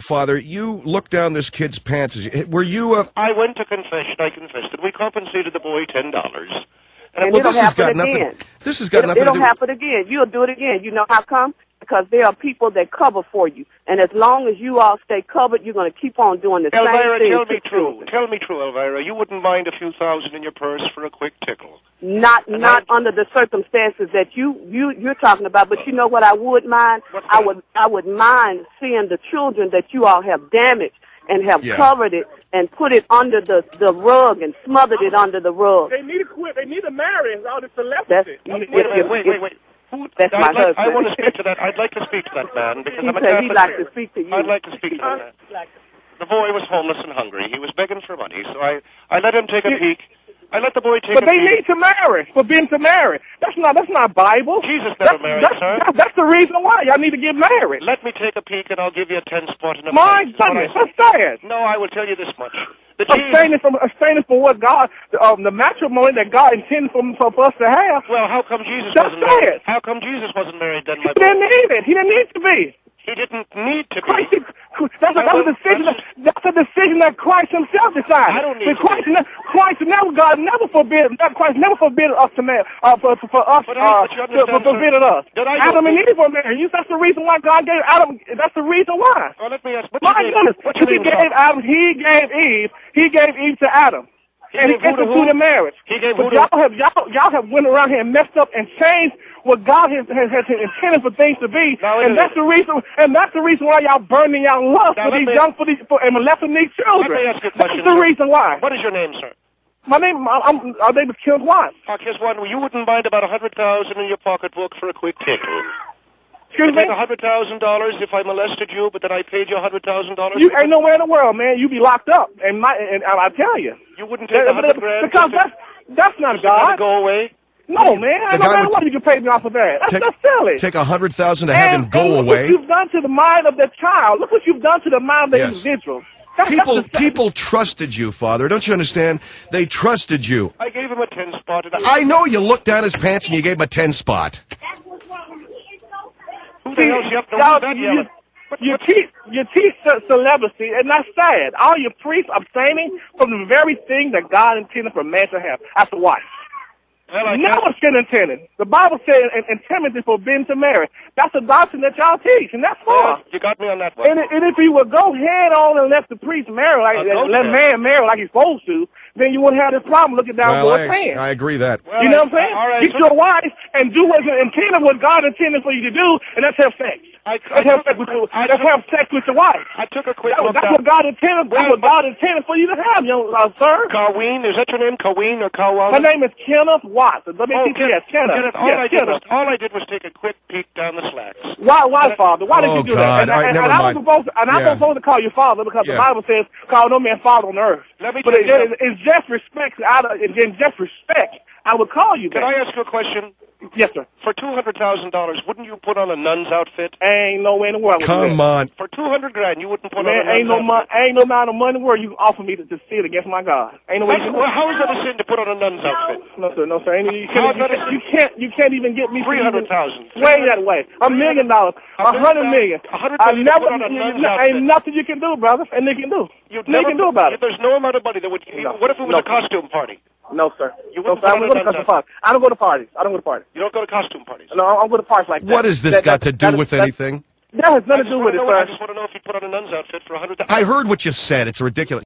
Father, you looked down this kid's pants. Were you I went to confession. I confessed it. We compensated the boy $10. And well, it'll this has got happen nothing. again. This has got nothing to do. It'll happen again. You'll do it again. You know how come? Because there are people that cover for you. And as long as you all stay covered, you're going to keep on doing the Elvira, same thing. tell me true. Tell me true, Elvira. You wouldn't mind a few thousand in your purse for a quick tickle? Not under the circumstances that you're talking about. But you know what I would mind? I would mind seeing the children that you all have damaged and have covered it and put it under the rug and smothered it under the rug. They need to quit. They need to marry all this celebrity. Wait. That's my husband. I want to speak to that. I'd like to speak to that man because I'm a said Catholic. he'd like to speak to you. I'd like to speak to that man. The boy was homeless and hungry. He was begging for money, so I let him take a peek. I let the boy take a peek. But they need to marry, forbidden to marry. That's not Bible. Jesus never married, sir. That's the reason why y'all need to get married. Let me take a peek and I'll give you a 10 spot in a My goodness, that's sad. No, I will tell you this much. Abstaining from what God, the matrimony that God intended for us to have. Well, how come Jesus that's wasn't married? How come Jesus wasn't married then, my boy? He didn't need it. He didn't need to be. He didn't need to be. That's a decision that Christ himself decided. I don't need Christ never forbid us to marry, for forbidden us. Adam and Eve were married. That's the reason why God gave Adam. That's the reason why. Well, let me ask. My goodness, he gave Adam. He gave Eve. He gave Eve to Adam. And he instituted marriage. But y'all have went around here and messed up and changed what God has intended for things to be, and that's the reason why y'all burning y'all lust for these and molesting these children. Let me ask you a question. That's the reason why. What is your name, sir? My name, our name is Kenneth Watts. Kenneth Watts, you wouldn't mind about $100,000 in your pocketbook for a quick tickle? Excuse me? $100,000 if I molested you, but then I paid you $100,000. You ain't nowhere in the world, man. You be locked up, and I tell you. You wouldn't take $100,000 because that's not God. Go away. No, man. I don't know what you can pay me off of that. That's silly. Take $100,000 to have him go away. Look what you've done to the mind of the child. Look what you've done to the mind of the individual. People trusted you, Father. Don't you understand? They trusted you. I gave him a 10 spot. I know you looked down his pants and you gave him a 10 spot. Who the hell's you up to that yelling? You teach celibacy, and that's sad. All your priests abstaining from the very thing that God intended for man to have as a wife. Well, never sin intended. The Bible said in Timothy forbidden to marry. That's a doctrine that y'all teach, and that's false. You got me on that one. And if you would go head on and let the priest marry, let man marry like he's supposed to, then you wouldn't have this problem looking down God's pants. I agree that. Well, you know what I'm saying? All right, get your wife and do what God intended for you to do, and that's have sex. Let's have sex with your wife. I took a quick look. That's what God intended. That's what God intended for you to have, sir. Kaween, is that your name? Kaween or Kawan? My name is Kenneth Watts. Let me teach you that. Kenneth. All I did was take a quick peek down the slacks. Why, Father? Why did you do that? And I'm supposed to call you Father because the Bible says, "Call no man Father on earth." But it's just respect. In just respect, I would call you that. Can I ask you a question? Yes, sir. For $200,000, wouldn't you put on a nun's outfit? Ain't no way in the world. Come on. For $200,000, you wouldn't put on a nun's outfit? Ain't no amount of money in the world you can offer me to sin against my God. Ain't no way. How is that a sin to put on a nun's outfit? No, sir. You can't even get me $300,000. Way that way. $1 million. $100 million. Ain't nothing you can do, brother. And they can do. You can do about it. There's no amount of money that would. What if it was a costume party? No, sir. I don't go to costume parties. I don't go to parties. You don't go to costume parties? No, I don't go to parties like that. What has this got to do with anything? That has nothing to do with it, sir. I just want to know if you put on a nun's outfit for $100,000. I heard what you said. It's ridiculous.